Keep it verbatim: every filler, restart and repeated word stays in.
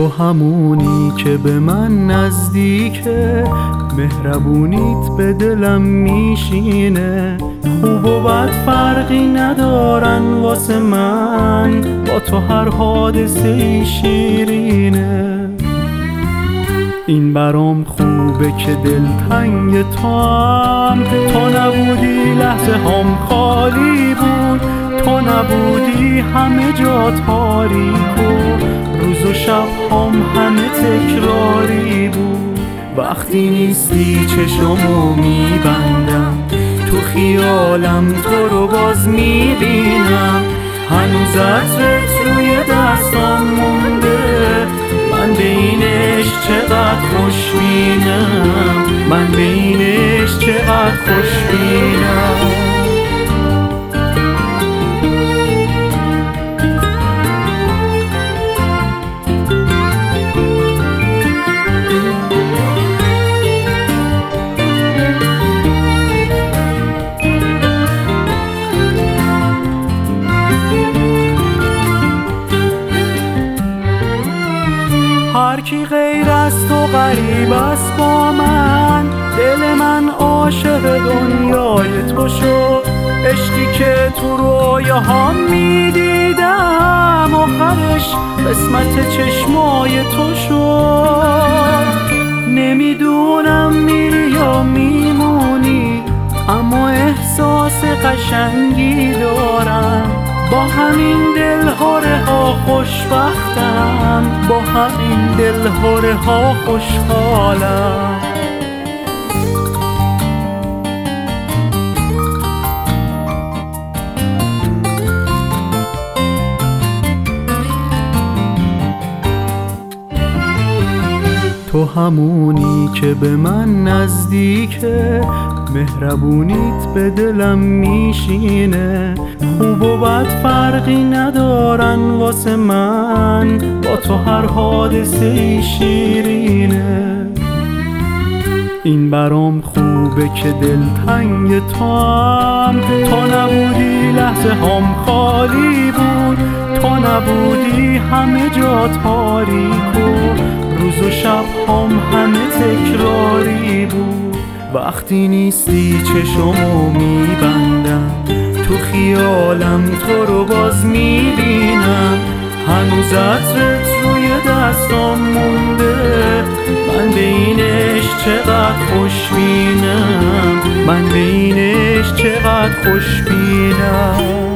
تو همونی که به من نزدیکه، مهربونیت به دلم میشینه. خوب و بد فرقی ندارن واسه من، با تو هر حادثه شیرینه. این برام خوبه که دلتنگ تو هم، تو نبودی لحظه هم خالی بود، تو نبودی همه جا تاریک و روز و شب هم همه تکراری بود. وقتی نیستی چشمو میبندم، تو خیالم تو رو باز میبینم. هنوز عطرت روی دستام مونده، من به این عشق چقدر خوشبینم، من به این عشق چقدر خوشبینم. هر کی غیر از تو غریب است با من، دل من عاشق دنیای تو شد. عشقی که تو رویاهام میدیدم، آخرش قسمت چشمای تو شد. نمیدونم میری یا میمونی، اما احساس قشنگی دارم. با همین دلهره ها خوشبختم، با همین دلهره ها خوشحالم. تو همونی که به من نزدیکه، مهربونیت به دلم میشینه. خوب و بد فرقی ندارن واسه من، با تو هر حادثه شیرینه. این برام خوبه که دلتنگ تو هم، تو نبودی لحظه هم خالی بود، تو نبودی همه جا تاریک و روز و شب هم همه تکراری بود. وقتی نیستی چشمو میبندم، تو خیالم تو رو باز میبینم. هنوز عطرت روی دستام مونده، من به این عشق چقدر خوشبینم، من به این عشق چقدر خوشبینم.